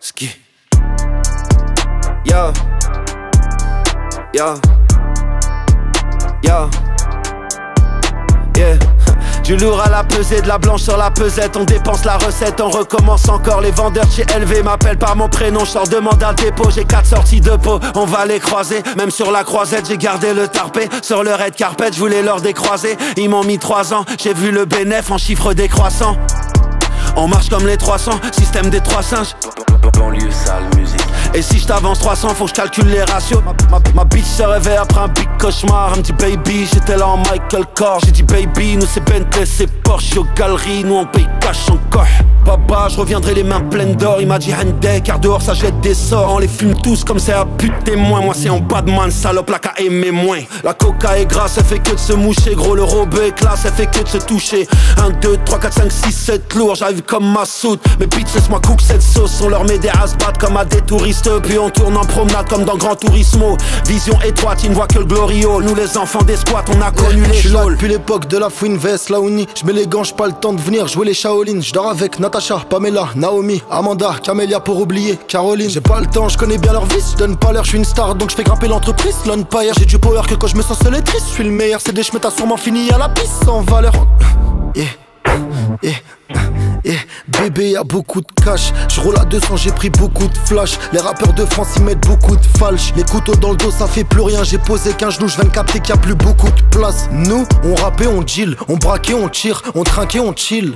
Ski. Yo. Yo. Yo. Yeah. Du lourd à la pesée, de la blanche sur la pesette. On dépense la recette, on recommence encore. Les vendeurs chez LV m'appellent par mon prénom. Je sors de mandat dépôt, j'ai 4 sorties de peau. On va les croiser, même sur la croisette. J'ai gardé le tarpé, sur le red carpet. Je voulais leur décroiser, ils m'ont mis 3 ans. J'ai vu le bénéf en chiffre décroissant. On marche comme les 300, système des 3 singes. Banlieue sale musique. Et si je t'avance 300, faut que je calcule les ratios. Ma bitch se réveille après un big cauchemar. Elle me dit baby, j'étais là en Michael Kors. J'ai dit baby, nous c'est Bentley, c'est Porsche. Aux galeries, nous on paye cash encore. Baba, je reviendrai les mains pleines d'or. Il m'a dit Hyundai, car dehors ça jette des sorts. On les fume tous comme c'est à but témoin. Moi c'est en Badman, salope, la qu'à aimer moins. La coca est grasse, elle fait que de se moucher. Gros, le robot est classe, elle fait que de se toucher. 1, 2, 3, 4, 5, 6, 7 lourds. J'arrive comme ma soute. Mais bitch, laisse-moi cook cette sauce. On leur met des asbats comme à des touristes. Puis on tourne en promenade comme dans Gran Turismo. Vision étroite, ils ne voient que le Glorio. Nous les enfants des squats, on a connu les J'suis là shows. depuis l'époque de la fouine veste, la uni. J'mets les gants, j'pas le temps de venir jouer les Shaolin. J'dors avec Natacha, Pamela, Naomi, Amanda, Camélia pour oublier Caroline. J'ai pas le temps, j'connais bien leur vice. J'donne pas l'air, j'suis une star donc j'fais grimper l'entreprise. L'Empire, j'ai du power que quand j'me sens seul et triste. J'suis le meilleur, c'est des chemins, t'as sûrement fini à la piste sans valeur. Bébé y'a beaucoup de cash. J'roule à 200, j'ai pris beaucoup de flash. Les rappeurs de France y mettent beaucoup de falche. Les couteaux dans le dos ça fait plus rien. J'ai posé qu'un genou, j'viens de capter qu'il y a plus beaucoup de place. Nous, on rappait, on deal. On braquait, on tire. On trinquait, on chill.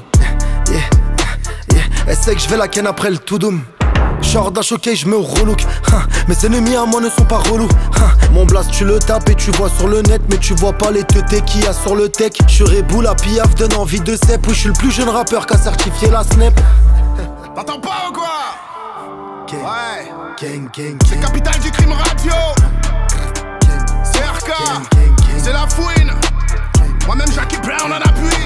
Elle sait que j'vais la ken après le tout doom. Genre d'un choqué, j'mets au relook. Mes ennemis à moi ne sont pas relous. Mon blast tu le tapes et tu vois sur le net. Mais tu vois pas les teutés qu'il y a sur le tech. J'suis Reboul, la piaf donne envie de cep. Oui, j'suis le plus jeune rappeur qu'a certifié la snap. T'entends pas ou quoi? Gang, Ouais. gang, gang, C'est gang. capitale du crime radio. C'est RK. C'est la fouine. Moi-même Jackie Brown en appui.